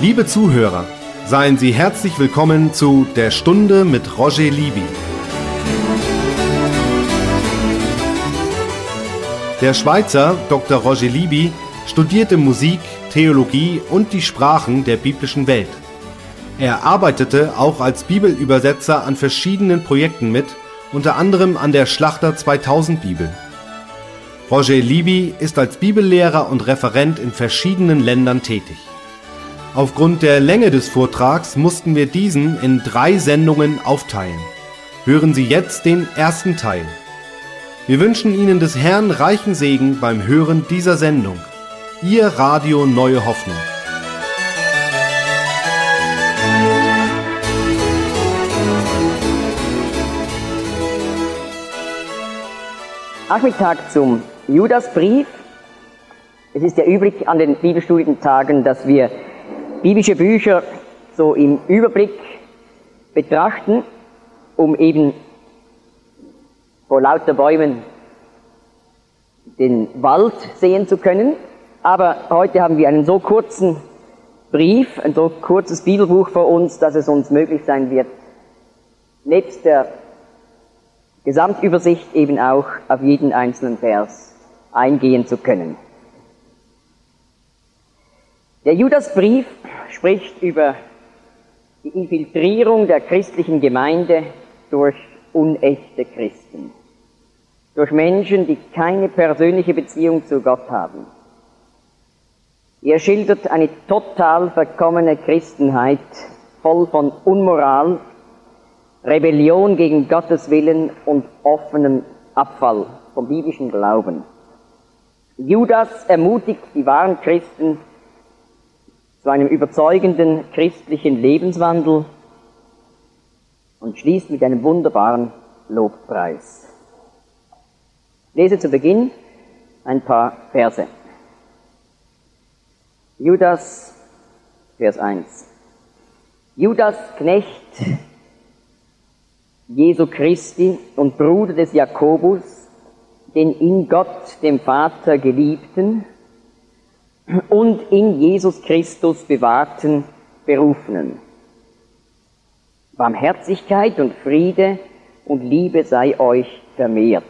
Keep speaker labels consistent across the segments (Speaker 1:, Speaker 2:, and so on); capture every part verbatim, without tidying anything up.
Speaker 1: Liebe Zuhörer, seien Sie herzlich willkommen zu Der Stunde mit Roger Libby. Der Schweizer Doktor Roger Libby studierte Musik, Theologie und die Sprachen der biblischen Welt. Er arbeitete auch als Bibelübersetzer an verschiedenen Projekten mit, unter anderem an der Schlachter zweitausend Bibel. Roger Libby ist als Bibellehrer und Referent in verschiedenen Ländern tätig. Aufgrund der Länge des Vortrags mussten wir diesen in drei Sendungen aufteilen. Hören Sie jetzt den ersten Teil. Wir wünschen Ihnen des Herrn reichen Segen beim Hören dieser Sendung. Ihr Radio Neue Hoffnung.
Speaker 2: Nachmittag zum Judasbrief. Es ist ja üblich an den Bibelstudientagen, dass wir biblische Bücher so im Überblick betrachten, um eben vor lauter Bäumen den Wald sehen zu können. Aber heute haben wir einen so kurzen Brief, ein so kurzes Bibelbuch vor uns, dass es uns möglich sein wird, nebst der Gesamtübersicht eben auch auf jeden einzelnen Vers eingehen zu können. Der Judasbrief spricht über die Infiltrierung der christlichen Gemeinde durch unechte Christen, durch Menschen, die keine persönliche Beziehung zu Gott haben. Er schildert eine total verkommene Christenheit, voll von Unmoral, Rebellion gegen Gottes Willen und offenem Abfall vom biblischen Glauben. Judas ermutigt die wahren Christen zu einem überzeugenden christlichen Lebenswandel und schließt mit einem wunderbaren Lobpreis. Ich lese zu Beginn ein paar Verse. Judas, Vers eins. Judas, Knecht Jesu Christi und Bruder des Jakobus, den in Gott, dem Vater, geliebten und in Jesus Christus bewahrten Berufenen. Barmherzigkeit und Friede und Liebe sei euch vermehrt.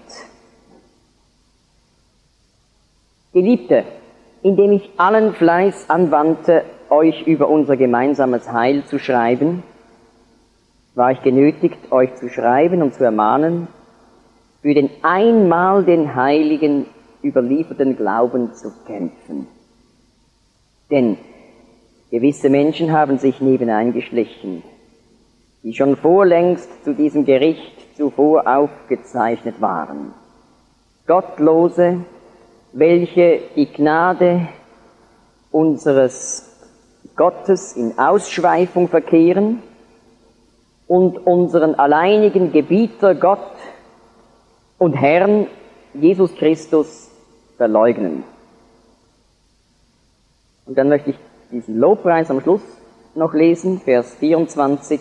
Speaker 2: Geliebte, indem ich allen Fleiß anwandte, euch über unser gemeinsames Heil zu schreiben, war ich genötigt, euch zu schreiben und zu ermahnen, für den einmal den Heiligen überlieferten Glauben zu kämpfen. Denn gewisse Menschen haben sich nebeneingeschlichen, die schon vorlängst zu diesem Gericht zuvor aufgezeichnet waren. Gottlose, welche die Gnade unseres Gottes in Ausschweifung verkehren und unseren alleinigen Gebieter Gott und Herrn Jesus Christus verleugnen. Und dann möchte ich diesen Lobpreis am Schluss noch lesen, Vers vierundzwanzig.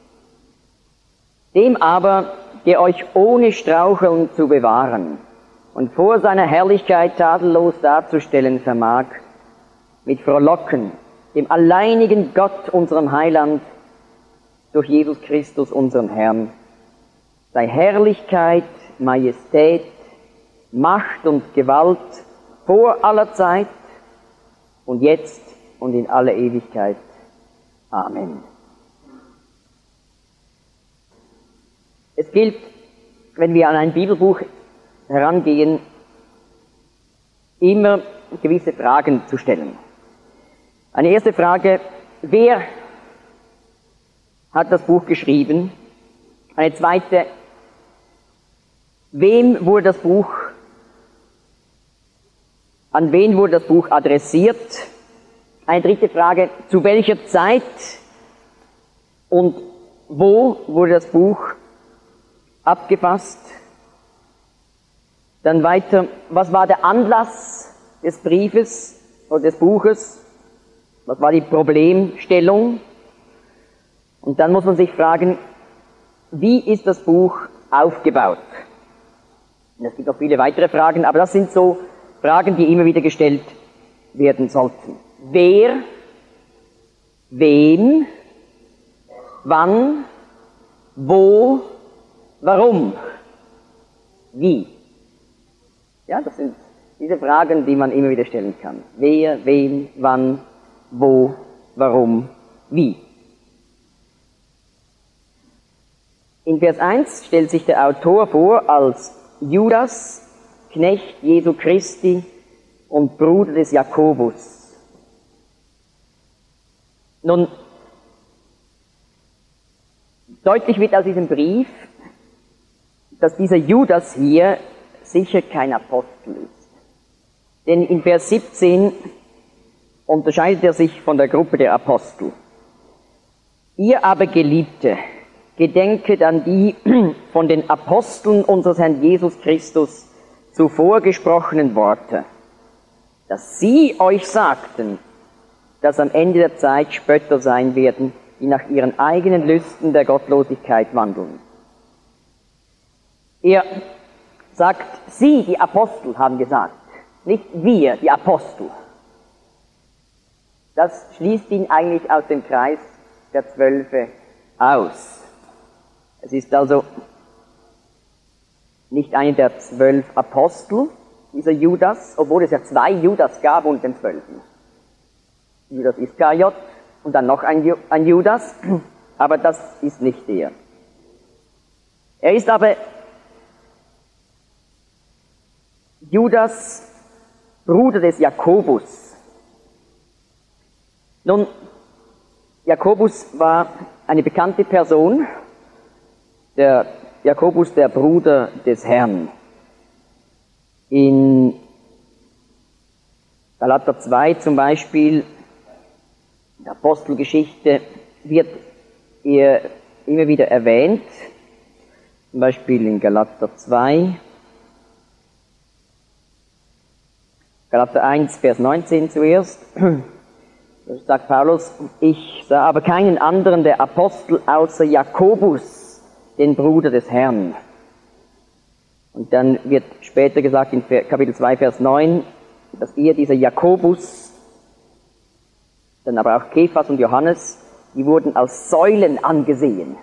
Speaker 2: Dem aber, der euch ohne Straucheln zu bewahren und vor seiner Herrlichkeit tadellos darzustellen vermag, mit Frohlocken, dem alleinigen Gott, unserem Heiland, durch Jesus Christus, unseren Herrn, sei Herrlichkeit, Majestät, Macht und Gewalt vor aller Zeit und jetzt und in alle Ewigkeit. Amen. Es gilt, wenn wir an ein Bibelbuch herangehen, immer gewisse Fragen zu stellen. Eine erste Frage: Wer hat das Buch geschrieben? Eine zweite: Wem wurde das Buch, an wen wurde das Buch adressiert? Eine dritte Frage: Zu welcher Zeit und wo wurde das Buch abgefasst? Dann weiter: Was war der Anlass des Briefes oder des Buches? Was war die Problemstellung? Und dann muss man sich fragen, wie ist das Buch aufgebaut? Und es gibt noch viele weitere Fragen, aber das sind so Fragen, die immer wieder gestellt werden sollten. Wer wem, wann, wo, warum, wie. Ja, das sind diese Fragen, die man immer wieder stellen kann. Wer, wen, wann, wo, warum, wie. In Vers eins stellt sich der Autor vor als Judas, Knecht Jesu Christi und Bruder des Jakobus. Nun, deutlich wird aus diesem Brief, dass dieser Judas hier sicher kein Apostel ist. Denn in Vers siebzehn unterscheidet er sich von der Gruppe der Apostel. Ihr aber Geliebte, gedenket an die von den Aposteln unseres Herrn Jesus Christus zuvor gesprochenen Worte, dass sie euch sagten, dass am Ende der Zeit Spötter sein werden, die nach ihren eigenen Lüsten der Gottlosigkeit wandeln. Er sagt, sie, die Apostel, haben gesagt, nicht wir, die Apostel. Das schließt ihn eigentlich aus dem Kreis der Zwölfe aus. Es ist also nicht einer der zwölf Apostel, dieser Judas, obwohl es ja zwei Judas gab unter den Zwölfen. Judas Iskariot und dann noch ein, Ju- ein Judas, aber das ist nicht er. Er ist aber Judas, Bruder des Jakobus. Nun, Jakobus war eine bekannte Person, der Jakobus, der Bruder des Herrn. In Galater zwei zum Beispiel, in der Apostelgeschichte, wird er immer wieder erwähnt, zum Beispiel in Galater zwei, Galater eins, Vers neunzehn zuerst, da sagt Paulus, ich sah aber keinen anderen der Apostel außer Jakobus, den Bruder des Herrn. Und dann wird später gesagt in Kapitel zwei, Vers neun, dass er, dieser Jakobus, dann aber auch Kephas und Johannes, die wurden als Säulen angesehen.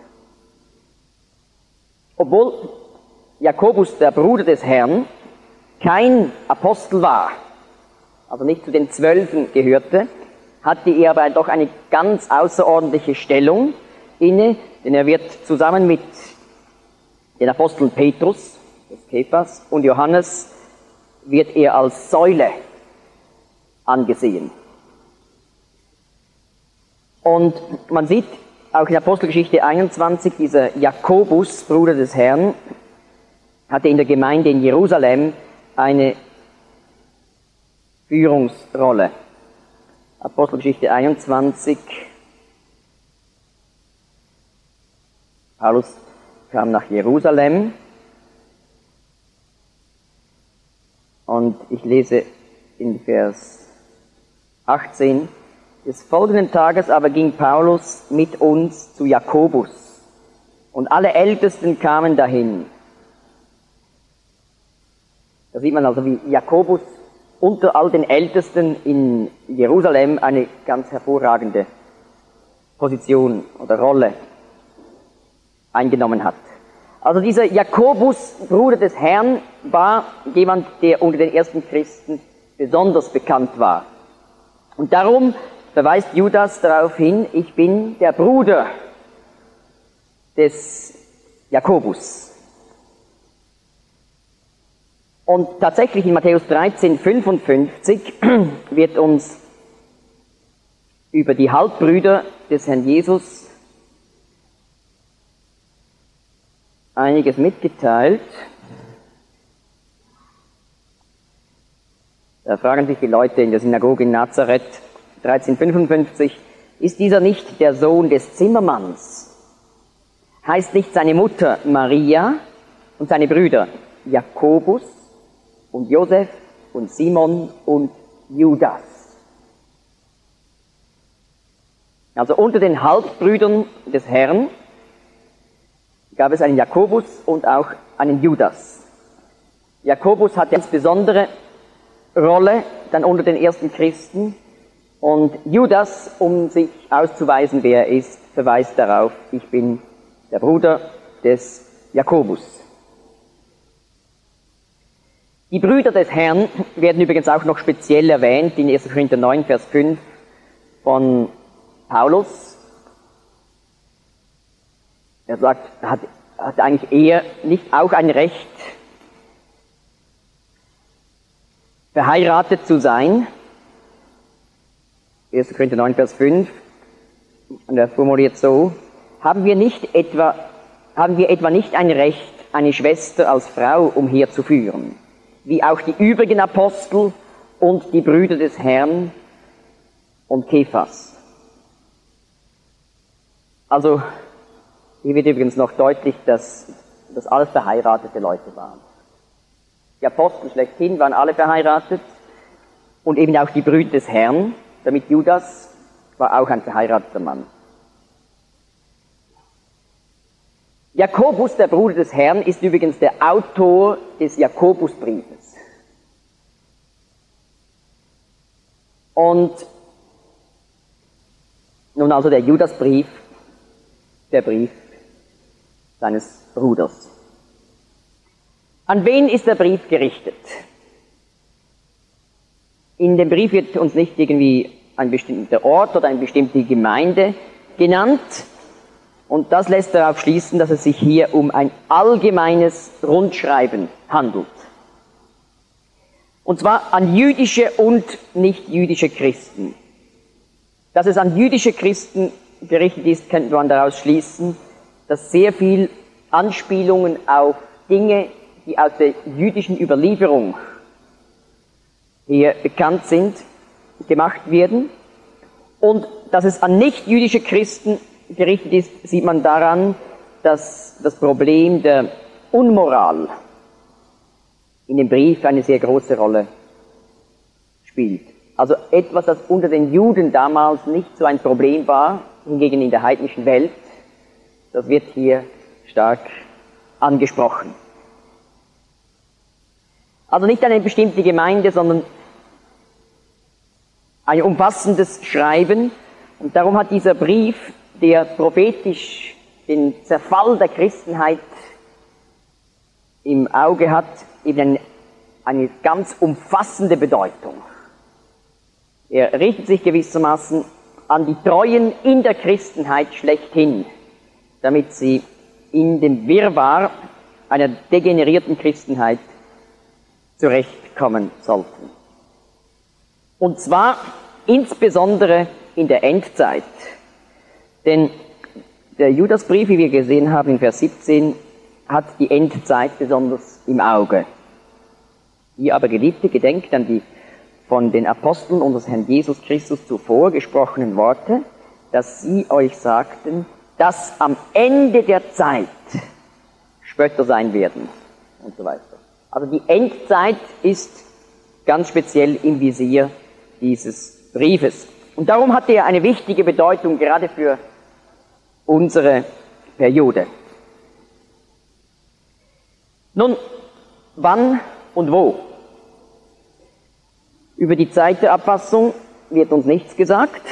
Speaker 2: Obwohl Jakobus, der Bruder des Herrn, kein Apostel war, also nicht zu den Zwölfen gehörte, hatte er aber doch eine ganz außerordentliche Stellung inne, denn er wird zusammen mit den Aposteln Petrus, des Kephas, und Johannes, wird er als Säule angesehen. Und man sieht auch in Apostelgeschichte einundzwanzig, dieser Jakobus, Bruder des Herrn, hatte in der Gemeinde in Jerusalem eine Führungsrolle. Apostelgeschichte einundzwanzig. Paulus kam nach Jerusalem und ich lese in Vers achtzehn. Des folgenden Tages aber ging Paulus mit uns zu Jakobus und alle Ältesten kamen dahin. Da sieht man also, wie Jakobus unter all den Ältesten in Jerusalem eine ganz hervorragende Position oder Rolle eingenommen hat. Also dieser Jakobus, Bruder des Herrn, war jemand, der unter den ersten Christen besonders bekannt war. Und darum verweist Judas darauf hin, ich bin der Bruder des Jakobus. Und tatsächlich in Matthäus dreizehn, fünfundfünfzig wird uns über die Halbbrüder des Herrn Jesus einiges mitgeteilt. Da fragen sich die Leute in der Synagoge in Nazareth, dreizehn fünfundfünfzig, ist dieser nicht der Sohn des Zimmermanns? Heißt nicht seine Mutter Maria und seine Brüder Jakobus und Josef und Simon und Judas? Also unter den Halbbrüdern des Herrn gab es einen Jakobus und auch einen Judas. Jakobus hatte eine besondere Rolle dann unter den ersten Christen, Und Judas, um sich auszuweisen, wer er ist, verweist darauf, ich bin der Bruder des Jakobus. Die Brüder des Herrn werden übrigens auch noch speziell erwähnt in erster Korinther neun, Vers fünf von Paulus. Er sagt, hat, hat eigentlich er nicht auch ein Recht, verheiratet zu sein? erster Korinther neun, Vers fünf, und er formuliert so, haben wir nicht etwa, haben wir etwa nicht ein Recht, eine Schwester als Frau umherzuführen, wie auch die übrigen Apostel und die Brüder des Herrn und Kephas? Also, hier wird übrigens noch deutlich, dass das alles verheiratete Leute waren. Die Apostel schlechthin waren alle verheiratet und eben auch die Brüder des Herrn, damit Judas war auch ein verheirateter Mann. Jakobus, der Bruder des Herrn, ist übrigens der Autor des Jakobusbriefes. Und nun also der Judasbrief, der Brief seines Bruders. An wen ist der Brief gerichtet? In dem Brief wird uns nicht irgendwie ein bestimmter Ort oder eine bestimmte Gemeinde genannt. Und das lässt darauf schließen, dass es sich hier um ein allgemeines Rundschreiben handelt. Und zwar an jüdische und nicht-jüdische Christen. Dass es an jüdische Christen gerichtet ist, könnte man daraus schließen, dass sehr viel Anspielungen auf Dinge, die aus der jüdischen Überlieferung hier bekannt sind, gemacht werden. Und dass es an nicht-jüdische Christen gerichtet ist, sieht man daran, dass das Problem der Unmoral in dem Brief eine sehr große Rolle spielt. Also etwas, das unter den Juden damals nicht so ein Problem war, hingegen in der heidnischen Welt, das wird hier stark angesprochen. Also nicht eine bestimmte Gemeinde, sondern ein umfassendes Schreiben. Und darum hat dieser Brief, der prophetisch den Zerfall der Christenheit im Auge hat, eben eine, eine ganz umfassende Bedeutung. Er richtet sich gewissermaßen an die Treuen in der Christenheit schlechthin, damit sie in dem Wirrwarr einer degenerierten Christenheit zurechtkommen sollten. Und zwar insbesondere in der Endzeit. Denn der Judasbrief, wie wir gesehen haben in Vers siebzehn, hat die Endzeit besonders im Auge. Ihr aber, Geliebte, gedenkt an die von den Aposteln unseres Herrn Jesus Christus zuvor gesprochenen Worte, dass sie euch sagten, dass am Ende der Zeit Spötter sein werden und so weiter. Also die Endzeit ist ganz speziell im Visier dieses Briefes. Und darum hat er eine wichtige Bedeutung gerade für unsere Periode. Nun, wann und wo? Über die Zeit der Abfassung wird uns nichts gesagt,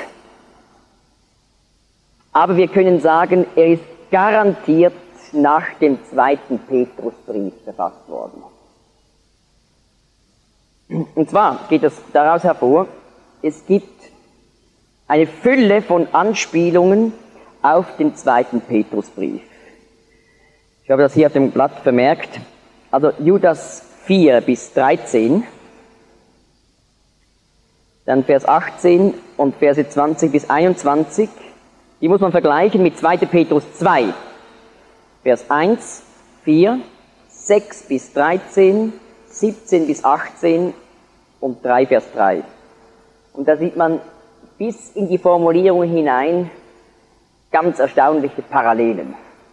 Speaker 2: aber wir können sagen, er ist garantiert nach dem zweiten Petrusbrief verfasst worden. Und zwar geht es daraus hervor, es gibt eine Fülle von Anspielungen auf den zweiten Petrusbrief. Ich habe das hier auf dem Blatt vermerkt. Also Judas vier bis dreizehn, dann Vers achtzehn und Verse zwanzig bis einundzwanzig, die muss man vergleichen mit zweiter Petrus zwei, Vers eins, vier, sechs bis dreizehn, siebzehn bis achtzehn und drei Vers drei. Und da sieht man bis in die Formulierung hinein ganz erstaunliche Parallelen.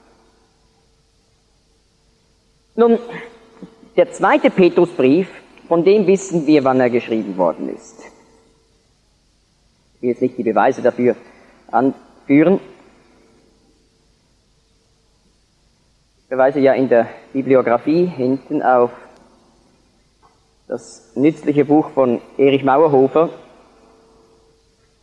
Speaker 2: Nun, der zweite Petrusbrief, von dem wissen wir, wann er geschrieben worden ist. Ich will jetzt nicht die Beweise dafür anführen. Ich verweise ja in der Bibliografie hinten auf das nützliche Buch von Erich Mauerhofer,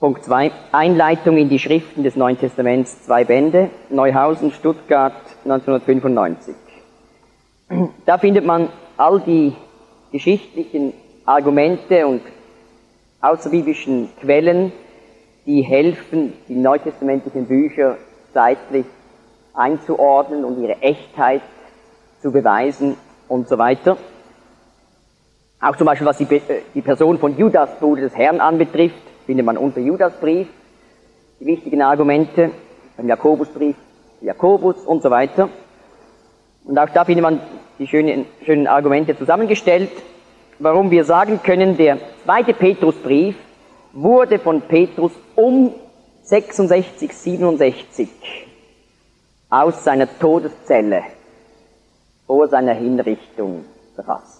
Speaker 2: Punkt zwei, Einleitung in die Schriften des Neuen Testaments, zwei Bände, Neuhausen, Stuttgart, neunzehnhundertfünfundneunzig. Da findet man all die geschichtlichen Argumente und außerbiblischen Quellen, die helfen, die neutestamentlichen Bücher zeitlich einzuordnen und ihre Echtheit zu beweisen und so weiter. Auch zum Beispiel, was die, die Person von Judas, Bruder des Herrn, anbetrifft, findet man unter Judasbrief die wichtigen Argumente, beim Jakobusbrief, Jakobus und so weiter. Und auch da findet man die schönen, schönen Argumente zusammengestellt, warum wir sagen können, der zweite Petrusbrief wurde von Petrus um sechsundsechzig, siebenundsechzig aus seiner Todeszelle vor seiner Hinrichtung verfasst.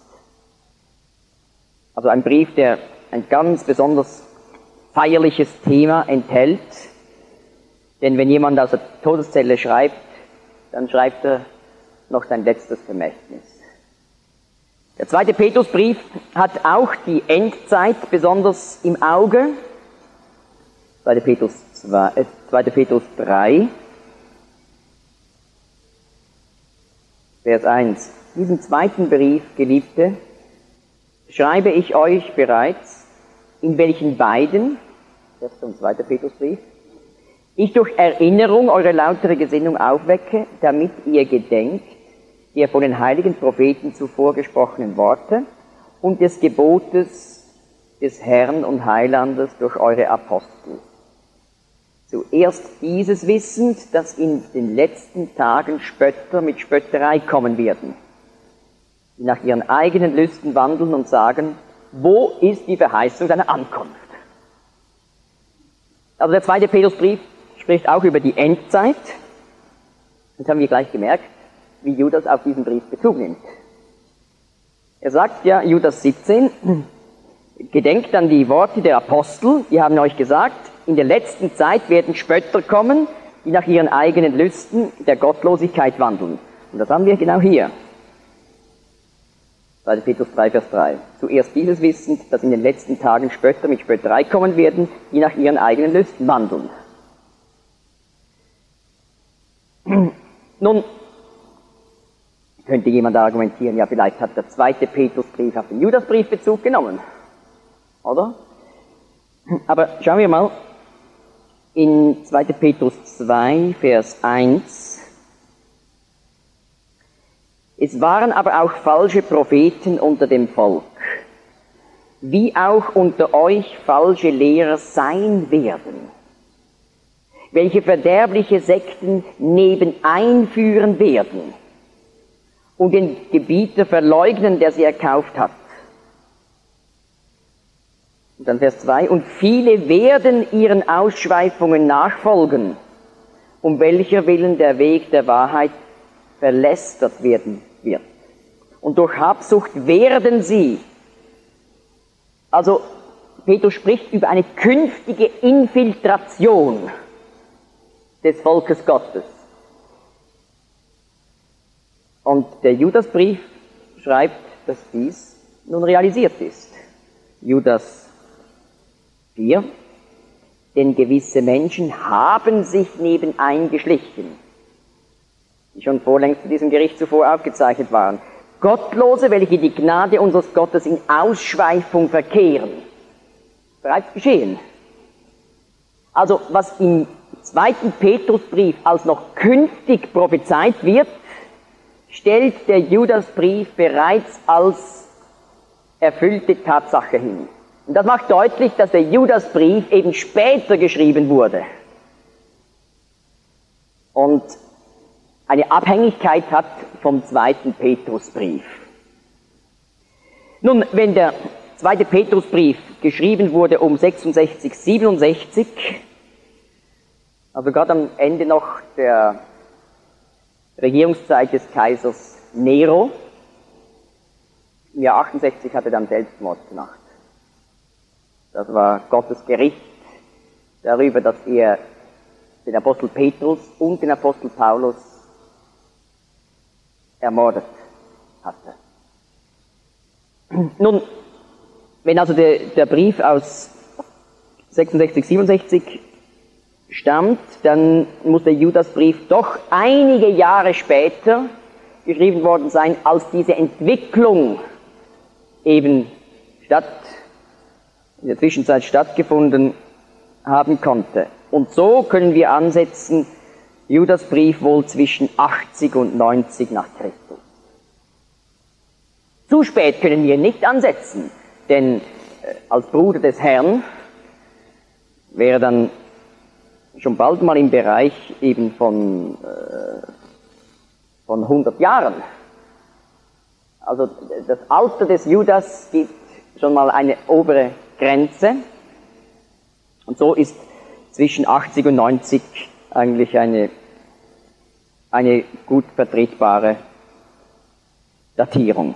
Speaker 2: Also ein Brief, der ein ganz besonders feierliches Thema enthält, denn wenn jemand aus der Todeszelle schreibt, dann schreibt er noch sein letztes Vermächtnis. Der zweite Petrusbrief hat auch die Endzeit besonders im Auge. zweiter Petrus zwei, äh, zweiter Petrus drei, Vers eins. Diesen zweiten Brief, Geliebte, schreibe ich euch bereits, in welchen beiden, das ist der zweite Petrusbrief, ich durch Erinnerung eure lautere Gesinnung aufwecke, damit ihr gedenkt, der von den heiligen Propheten zuvor gesprochenen Worte und des Gebotes des Herrn und Heilandes durch eure Apostel. Zuerst dieses wissend, dass in den letzten Tagen Spötter mit Spötterei kommen werden, die nach ihren eigenen Lüsten wandeln und sagen, wo ist die Verheißung seiner Ankunft? Also der zweite Petrusbrief spricht auch über die Endzeit. Das haben wir gleich gemerkt, wie Judas auf diesen Brief Bezug nimmt. Er sagt ja, Judas siebzehn, gedenkt an die Worte der Apostel, die haben euch gesagt, in der letzten Zeit werden Spötter kommen, die nach ihren eigenen Lüsten der Gottlosigkeit wandeln. Und das haben wir genau hier. zweiter Petrus drei, Vers drei. Zuerst dieses wissend, dass in den letzten Tagen Spötter mit Spötterei kommen werden, die nach ihren eigenen Lüsten wandeln. Nun, könnte jemand argumentieren, ja, vielleicht hat der zweite Petrusbrief auf den Judasbrief Bezug genommen. Oder? Aber schauen wir mal in zweiter Petrus zwei, Vers eins. Es waren aber auch falsche Propheten unter dem Volk, wie auch unter euch falsche Lehrer sein werden, welche verderbliche Sekten nebeneinführen werden und den Gebieter verleugnen, der sie erkauft hat. Und dann Vers zwei, und viele werden ihren Ausschweifungen nachfolgen, um welcher Willen der Weg der Wahrheit verlästert werden wird. Und durch Habsucht werden sie, also Petrus spricht über eine künftige Infiltration des Volkes Gottes. Und der Judasbrief schreibt, dass dies nun realisiert ist. Judas vier, denn gewisse Menschen haben sich nebeneingeschlichen, die schon vorlängst zu diesem Gericht zuvor aufgezeichnet waren. Gottlose, welche die Gnade unseres Gottes in Ausschweifung verkehren. Bereits geschehen. Also, was im zweiten Petrusbrief als noch künftig prophezeit wird, stellt der Judasbrief bereits als erfüllte Tatsache hin. Und das macht deutlich, dass der Judasbrief eben später geschrieben wurde und eine Abhängigkeit hat vom zweiten Petrusbrief. Nun, wenn der zweite Petrusbrief geschrieben wurde um sechsundsechzig, siebenundsechzig, also gerade am Ende noch der Regierungszeit des Kaisers Nero, im Jahr achtundsechzig hat er dann Selbstmord gemacht. Das war Gottes Gericht darüber, dass er den Apostel Petrus und den Apostel Paulus ermordet hatte. Nun, wenn also der, der Brief aus sechsundsechzig, siebenundsechzig stammt, dann muss der Judasbrief doch einige Jahre später geschrieben worden sein, als diese Entwicklung eben statt, in der Zwischenzeit stattgefunden haben konnte. Und so können wir ansetzen, Judasbrief wohl zwischen achtzig und neunzig nach Christus. Zu spät können wir nicht ansetzen, denn äh, als Bruder des Herrn wäre dann schon bald mal im Bereich eben von, äh, von hundert Jahren. Also das Alter des Judas gibt schon mal eine obere Grenze. Und so ist zwischen achtzig und neunzig eigentlich eine, eine gut vertretbare Datierung.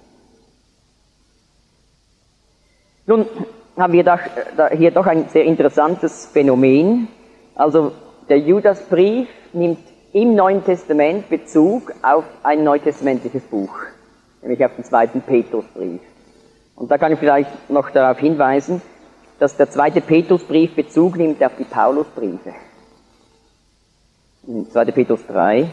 Speaker 2: Nun haben wir da, da hier doch ein sehr interessantes Phänomen. Also der Judasbrief nimmt im Neuen Testament Bezug auf ein neutestamentliches Buch, nämlich auf den zweiten Petrusbrief. Und da kann ich vielleicht noch darauf hinweisen, dass der zweite Petrusbrief Bezug nimmt auf die Paulusbriefe. In zweiter Petrus drei,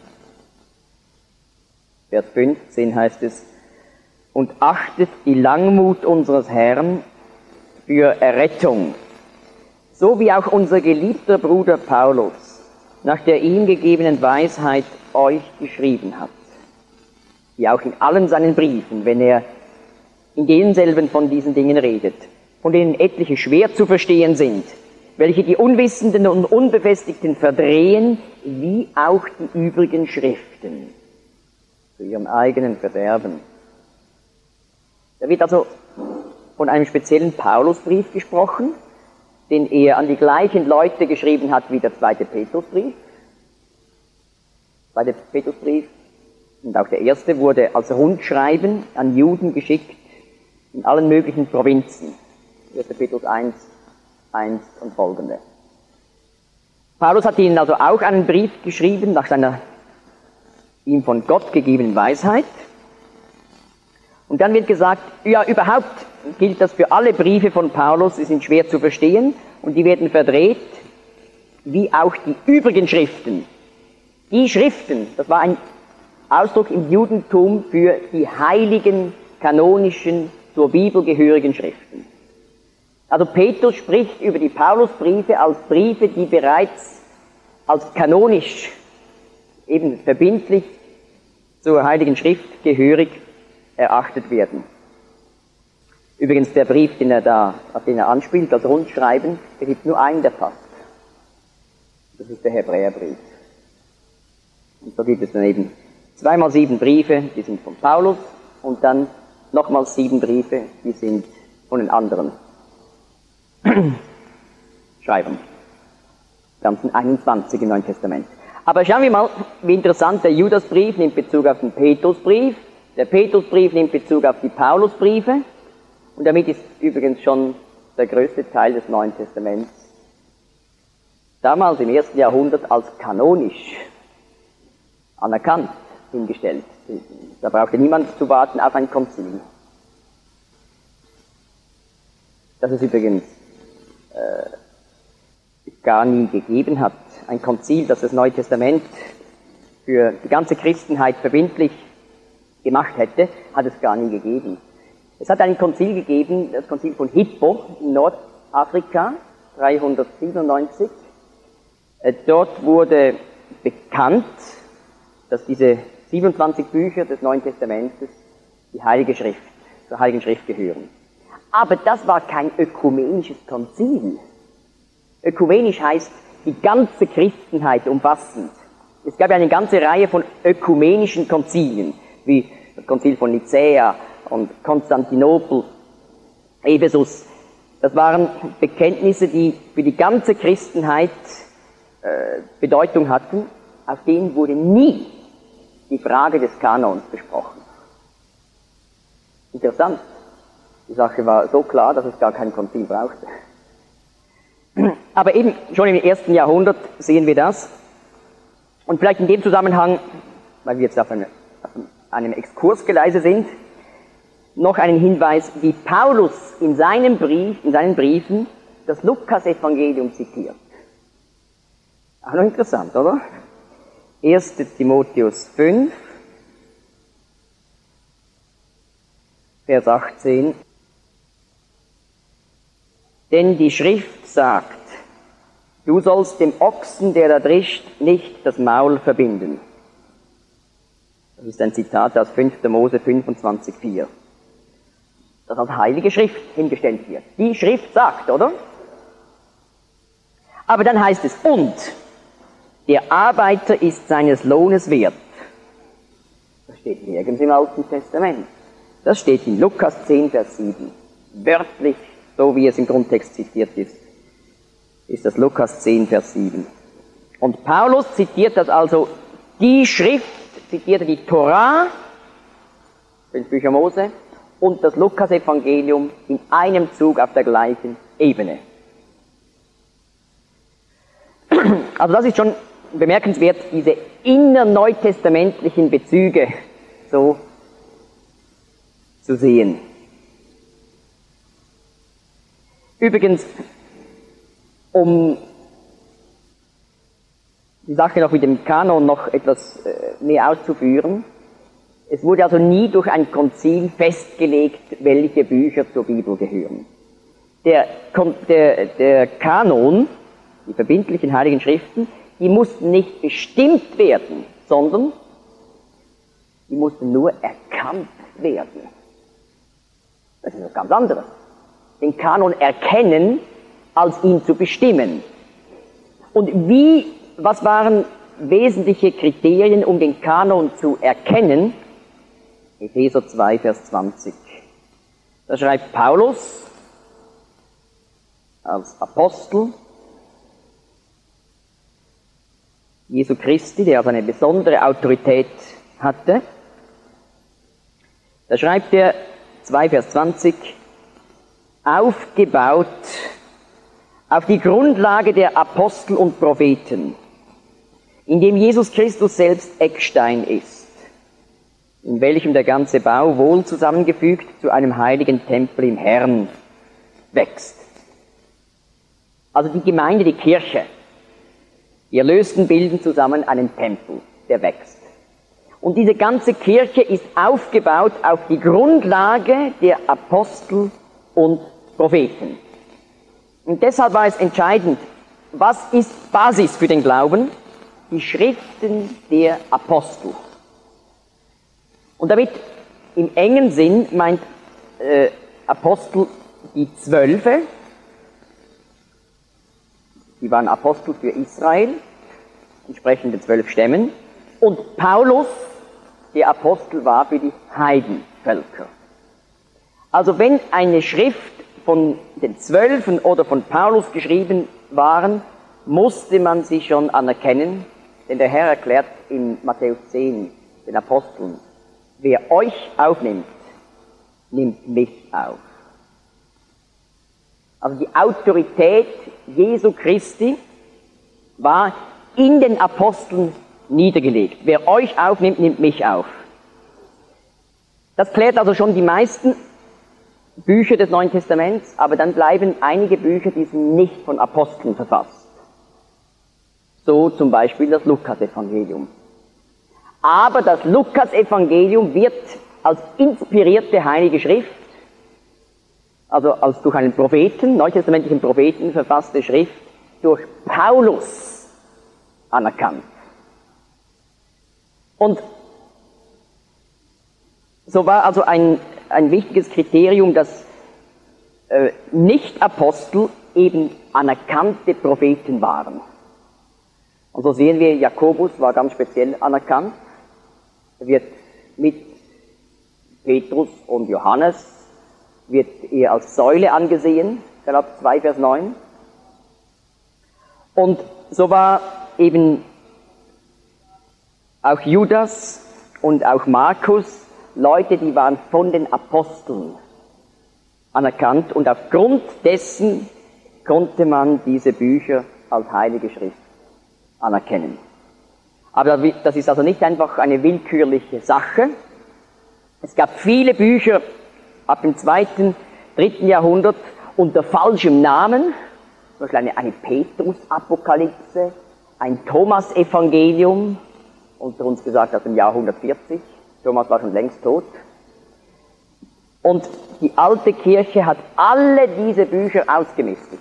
Speaker 2: Vers fünfzehn heißt es: Und achtet die Langmut unseres Herrn für Errettung, so wie auch unser geliebter Bruder Paulus nach der ihm gegebenen Weisheit euch geschrieben hat. Wie auch in allen seinen Briefen, wenn er in denselben von diesen Dingen redet, von denen etliche schwer zu verstehen sind, welche die Unwissenden und Unbefestigten verdrehen, wie auch die übrigen Schriften, zu ihrem eigenen Verderben. Da wird also von einem speziellen Paulusbrief gesprochen, den er an die gleichen Leute geschrieben hat wie der zweite Petrusbrief. Der zweite Petrusbrief und auch der erste wurde als Rundschreiben an Juden geschickt in allen möglichen Provinzen. erster Petrus eins, eins und folgende. Paulus hat ihnen also auch einen Brief geschrieben nach seiner ihm von Gott gegebenen Weisheit. Und dann wird gesagt, ja, überhaupt gilt das für alle Briefe von Paulus, sie sind schwer zu verstehen und die werden verdreht, wie auch die übrigen Schriften. Die Schriften, das war ein Ausdruck im Judentum für die heiligen, kanonischen, zur Bibel gehörigen Schriften. Also Petrus spricht über die Paulusbriefe als Briefe, die bereits als kanonisch, eben verbindlich zur Heiligen Schrift gehörig erachtet werden. Übrigens der Brief, den er da, auf den er anspielt, das Rundschreiben, der gibt nur einen, der passt. Das ist der Hebräerbrief. Und so gibt es dann eben zweimal sieben Briefe, die sind von Paulus, und dann nochmals sieben Briefe, die sind von den anderen Schreibern. Dann sind einundzwanzig im Neuen Testament. Aber schauen wir mal, wie interessant, der Judasbrief nimmt Bezug auf den Petrusbrief, der Petrusbrief nimmt Bezug auf die Paulusbriefe, und damit ist übrigens schon der größte Teil des Neuen Testaments damals im ersten Jahrhundert als kanonisch anerkannt hingestellt. Da brauchte niemand zu warten auf ein Konzil. Das es übrigens äh, gar nie gegeben hat. Ein Konzil, das das Neue Testament für die ganze Christenheit verbindlich gemacht hätte, hat es gar nie gegeben. Es hat ein Konzil gegeben, das Konzil von Hippo in Nordafrika, dreihundertsiebenundneunzig. Dort wurde bekannt, dass diese siebenundzwanzig Bücher des Neuen Testamentes die Heilige Schrift, zur Heiligen Schrift gehören. Aber das war kein ökumenisches Konzil. Ökumenisch heißt die ganze Christenheit umfassend. Es gab ja eine ganze Reihe von ökumenischen Konzilien, wie das Konzil von Nicäa und Konstantinopel, Ephesus. Das waren Bekenntnisse, die für die ganze Christenheit äh, Bedeutung hatten. Auf denen wurde nie die Frage des Kanons besprochen. Interessant. Die Sache war so klar, dass es gar kein Konzil brauchte. Aber eben schon im ersten Jahrhundert sehen wir das. Und vielleicht in dem Zusammenhang, weil wir jetzt auf, eine, auf einem Exkursgeleise sind, noch einen Hinweis, wie Paulus in seinem Brief, in seinen Briefen das Lukas-Evangelium zitiert. Auch noch interessant, oder? erster Timotheus fünf, Vers achtzehn. Denn die Schrift sagt, du sollst dem Ochsen, der da drischt, nicht das Maul verbinden. Das ist ein Zitat aus fünfter Mose fünfundzwanzig, vier. Das als heilige Schrift hingestellt wird. Die Schrift sagt, oder? Aber dann heißt es, und der Arbeiter ist seines Lohnes wert. Das steht nirgends im Alten Testament. Das steht in Lukas zehn, Vers sieben. Wörtlich, so wie es im Grundtext zitiert ist, ist das Lukas zehn, Vers sieben. Und Paulus zitiert das also, die Schrift, zitiert die Torah, fünf Bücher Mose, und das Lukas-Evangelium in einem Zug auf der gleichen Ebene. Also das ist schon bemerkenswert, diese innerneutestamentlichen Bezüge so zu sehen. Übrigens, um die Sache noch mit dem Kanon noch etwas mehr auszuführen, es wurde also nie durch ein Konzil festgelegt, welche Bücher zur Bibel gehören. Der, der, der Kanon, die verbindlichen Heiligen Schriften, die mussten nicht bestimmt werden, sondern die mussten nur erkannt werden. Das ist etwas ganz anderes. Den Kanon erkennen, als ihn zu bestimmen. Und wie, was waren wesentliche Kriterien, um den Kanon zu erkennen? Epheser zwei, Vers zwanzig. Da schreibt Paulus als Apostel Jesu Christi, der also eine besondere Autorität hatte. Da schreibt er zwei, Vers zwanzig, aufgebaut auf die Grundlage der Apostel und Propheten, in dem Jesus Christus selbst Eckstein ist, in welchem der ganze Bau wohl zusammengefügt zu einem heiligen Tempel im Herrn wächst. Also die Gemeinde, die Kirche, die Erlösten bilden zusammen einen Tempel, der wächst. Und diese ganze Kirche ist aufgebaut auf die Grundlage der Apostel und Propheten. Und deshalb war es entscheidend, was ist Basis für den Glauben? Die Schriften der Apostel. Und damit im engen Sinn meint äh, Apostel die Zwölfe, die waren Apostel für Israel, entsprechend den zwölf Stämmen, und Paulus, der Apostel, war für die Heidenvölker. Also wenn eine Schrift von den Zwölfen oder von Paulus geschrieben waren, musste man sie schon anerkennen, denn der Herr erklärt in Matthäus zehn den Aposteln, wer euch aufnimmt, nimmt mich auf. Also die Autorität Jesu Christi war in den Aposteln niedergelegt. Wer euch aufnimmt, nimmt mich auf. Das klärt also schon die meisten Bücher des Neuen Testaments, aber dann bleiben einige Bücher, die sind nicht von Aposteln verfasst. So zum Beispiel das Lukas-Evangelium. Aber das Lukas-Evangelium wird als inspirierte Heilige Schrift, also als durch einen Propheten, neutestamentlichen Propheten verfasste Schrift, durch Paulus anerkannt. Und so war also ein, ein wichtiges Kriterium, dass äh, Nicht-Apostel eben anerkannte Propheten waren. Und so sehen wir, Jakobus war ganz speziell anerkannt. Er wird mit Petrus und Johannes, wird er als Säule angesehen, Galater zwei, Vers neun. Und so war eben auch Judas und auch Markus Leute, die waren von den Aposteln anerkannt, und aufgrund dessen konnte man diese Bücher als Heilige Schrift anerkennen. Aber das ist also nicht einfach eine willkürliche Sache. Es gab viele Bücher ab dem zweiten, dritten Jahrhundert unter falschem Namen, zum Beispiel eine, eine Petrus-Apokalypse, ein Thomas-Evangelium, unter uns gesagt aus dem Jahr hundertvierzig. Thomas war schon längst tot. Und die alte Kirche hat alle diese Bücher ausgemistet.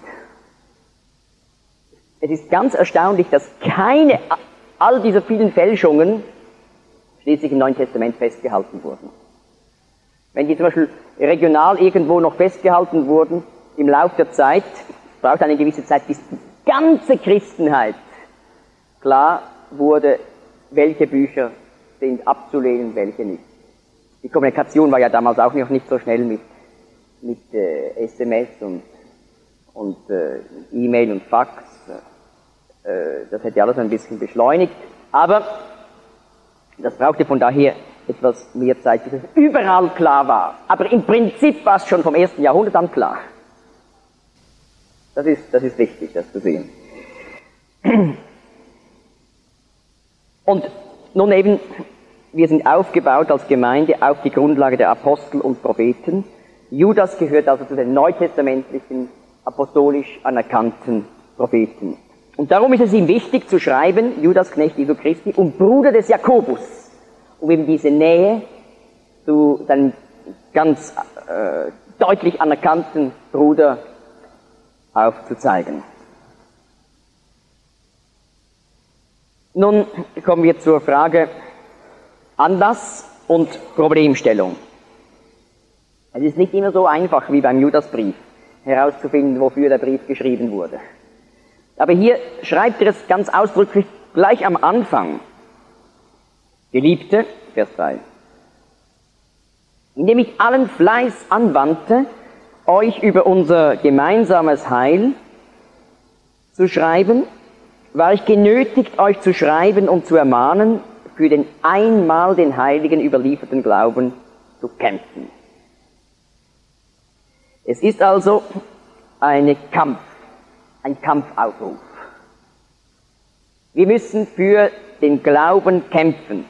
Speaker 2: Es ist ganz erstaunlich, dass keine all dieser vielen Fälschungen schließlich im Neuen Testament festgehalten wurden. Wenn die zum Beispiel regional irgendwo noch festgehalten wurden, im Lauf der Zeit, braucht eine gewisse Zeit, bis die ganze Christenheit klar wurde, welche Bücher sind abzulehnen, welche nicht. Die Kommunikation war ja damals auch noch nicht so schnell mit, mit äh, S M S und, und äh, E-Mail und Fax. Äh, das hätte alles ein bisschen beschleunigt. Aber das brauchte von daher etwas mehr Zeit, bis es überall klar war. Aber im Prinzip war es schon vom ersten Jahrhundert an klar. Das ist, das ist wichtig, das zu sehen. Und nun eben, wir sind aufgebaut als Gemeinde auf die Grundlage der Apostel und Propheten. Judas gehört also zu den neutestamentlichen, apostolisch anerkannten Propheten. Und darum ist es ihm wichtig zu schreiben, Judas, Knecht Jesu Christi und Bruder des Jakobus, um eben diese Nähe zu seinem ganz äh, deutlich anerkannten Bruder aufzuzeigen. Nun kommen wir zur Frage Anlass und Problemstellung. Es ist nicht immer so einfach wie beim Judasbrief herauszufinden, wofür der Brief geschrieben wurde. Aber hier schreibt er es ganz ausdrücklich gleich am Anfang. Geliebte, Vers drei, indem ich allen Fleiß anwandte, euch über unser gemeinsames Heil zu schreiben, war ich genötigt, euch zu schreiben und zu ermahnen, für den einmal den Heiligen überlieferten Glauben zu kämpfen. Es ist also eine Kampf, ein Kampfaufruf. Wir müssen für den Glauben kämpfen.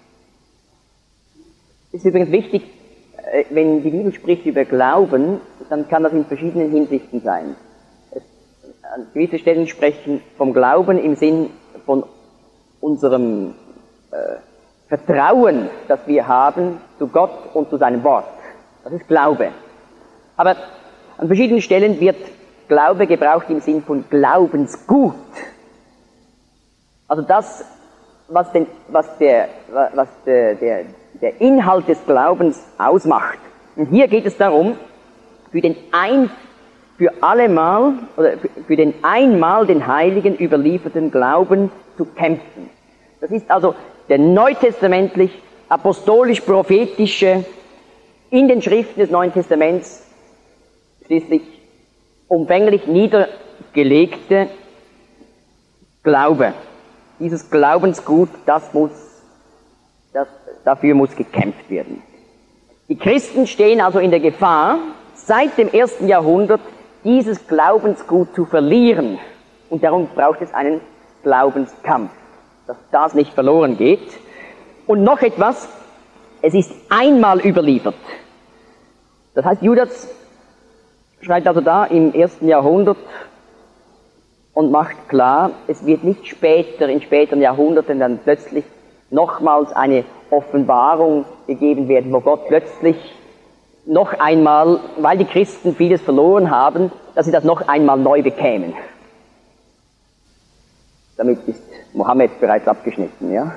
Speaker 2: Es ist übrigens wichtig, wenn die Bibel spricht über Glauben, dann kann das in verschiedenen Hinsichten sein. Es, an gewisse Stellen sprechen vom Glauben im Sinn von unserem äh, Vertrauen, das wir haben zu Gott und zu seinem Wort. Das ist Glaube. Aber an verschiedenen Stellen wird Glaube gebraucht im Sinn von Glaubensgut. Also das, was, den, was, der, was der, der, der Inhalt des Glaubens ausmacht. Und hier geht es darum, für den ein, für allemal, oder für den einmal den Heiligen überlieferten Glauben zu kämpfen. Das ist also der neutestamentlich, apostolisch-prophetische, in den Schriften des Neuen Testaments schließlich umfänglich niedergelegte Glaube. Dieses Glaubensgut, das muss, das, dafür muss gekämpft werden. Die Christen stehen also in der Gefahr, seit dem ersten Jahrhundert dieses Glaubensgut zu verlieren. Und darum braucht es einen Glaubenskampf, dass das nicht verloren geht. Und noch etwas, es ist einmal überliefert. Das heißt, Judas schreibt also da im ersten Jahrhundert und macht klar, es wird nicht später, in späteren Jahrhunderten dann plötzlich nochmals eine Offenbarung gegeben werden, wo Gott plötzlich noch einmal, weil die Christen vieles verloren haben, dass sie das noch einmal neu bekämen. Damit ist Mohammed bereits abgeschnitten, ja?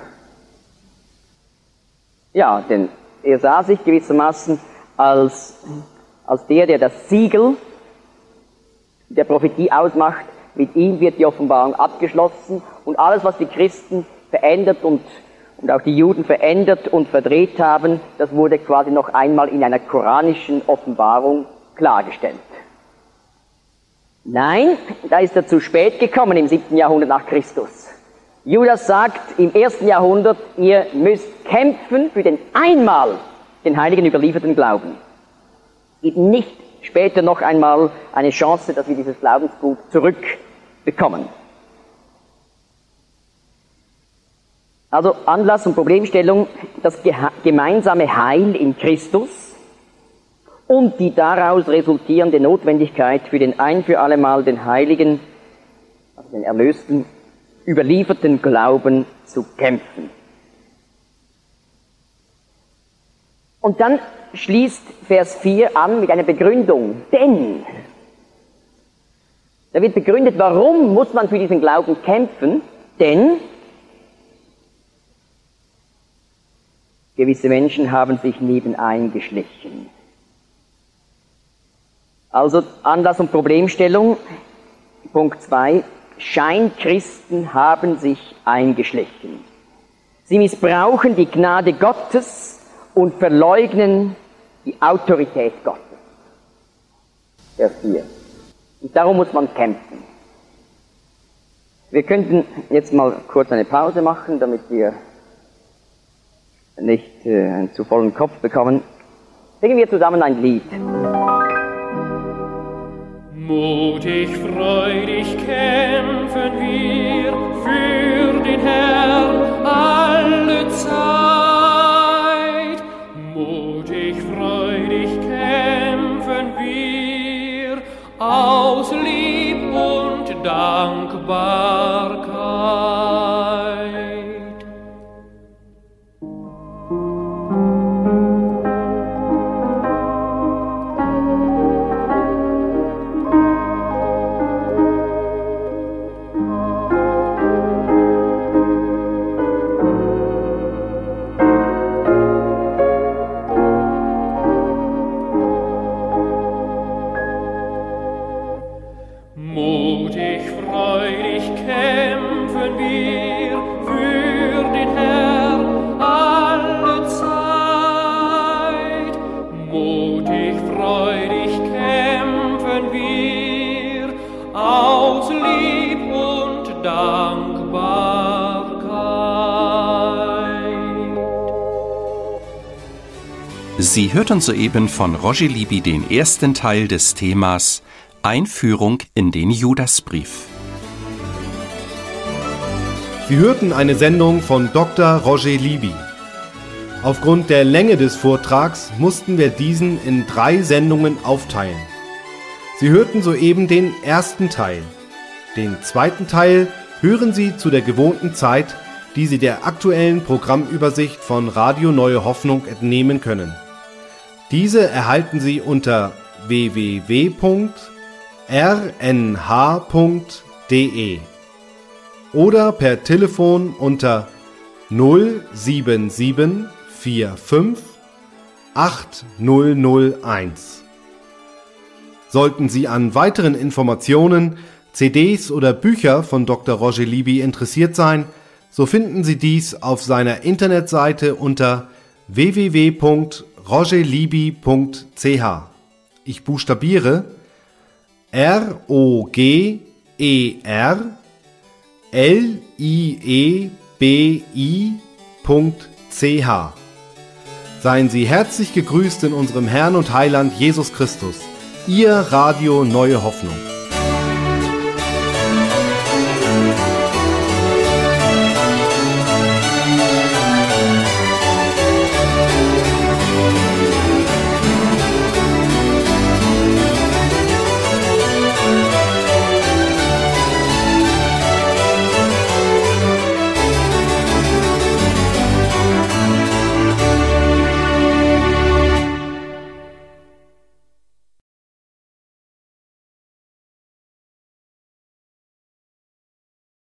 Speaker 2: Ja, denn er sah sich gewissermaßen als, als der, der das Siegel der Prophetie ausmacht. Mit ihm wird die Offenbarung abgeschlossen und alles, was die Christen verändert und, und auch die Juden verändert und verdreht haben, das wurde quasi noch einmal in einer koranischen Offenbarung klargestellt. Nein, da ist er zu spät gekommen im siebten Jahrhundert nach Christus. Judas sagt im ersten Jahrhundert, ihr müsst kämpfen für den einmal den Heiligen überlieferten Glauben. Es gibt nicht später noch einmal eine Chance, dass wir dieses Glaubensgut zurückbekommen. Also Anlass und Problemstellung, das gemeinsame Heil in Christus und die daraus resultierende Notwendigkeit für den ein für allemal den Heiligen den erlösten, überlieferten Glauben zu kämpfen. Und dann schließt Vers vier an mit einer Begründung. Denn, da wird begründet, warum muss man für diesen Glauben kämpfen? Denn gewisse Menschen haben sich nebeneingeschlichen. Also Anlass- und Problemstellung, Punkt zwei, Scheinchristen haben sich eingeschlichen. Sie missbrauchen die Gnade Gottes und verleugnen die Autorität Gottes. Vers vier. Und darum muss man kämpfen. Wir könnten jetzt mal kurz eine Pause machen, damit wir nicht äh, einen zu vollen Kopf bekommen. Singen wir zusammen ein Lied.
Speaker 3: Mutig, freudig kämpfen wir für den Herrn alle Zeit. Mutig, freudig kämpfen wir aus Lieb und Dankbarkeit. Mutig, freudig kämpfen wir für den Herrn alle Zeit. Mutig, freudig kämpfen wir aus Lieb und Dankbarkeit.
Speaker 4: Sie hörten soeben von Roger Libby den ersten Teil des Themas Einführung in den Judasbrief.
Speaker 1: Sie hörten eine Sendung von Doktor Roger Libby. Aufgrund der Länge des Vortrags mussten wir diesen in drei Sendungen aufteilen. Sie hörten soeben den ersten Teil. Den zweiten Teil hören Sie zu der gewohnten Zeit, die Sie der aktuellen Programmübersicht von Radio Neue Hoffnung entnehmen können. Diese erhalten Sie unter w w w punkt r n h punkt d e oder per Telefon unter null sieben sieben vier fünf acht null null eins. Sollten Sie an weiteren Informationen, C Ds oder Bücher von Doktor Roger Libby interessiert sein, so finden Sie dies auf seiner Internetseite unter w w w punkt roger libby punkt c h. Ich buchstabiere R O G E R L I E B I punkt c h. Seien Sie herzlich gegrüßt in unserem Herrn und Heiland Jesus Christus. Ihr Radio Neue Hoffnung.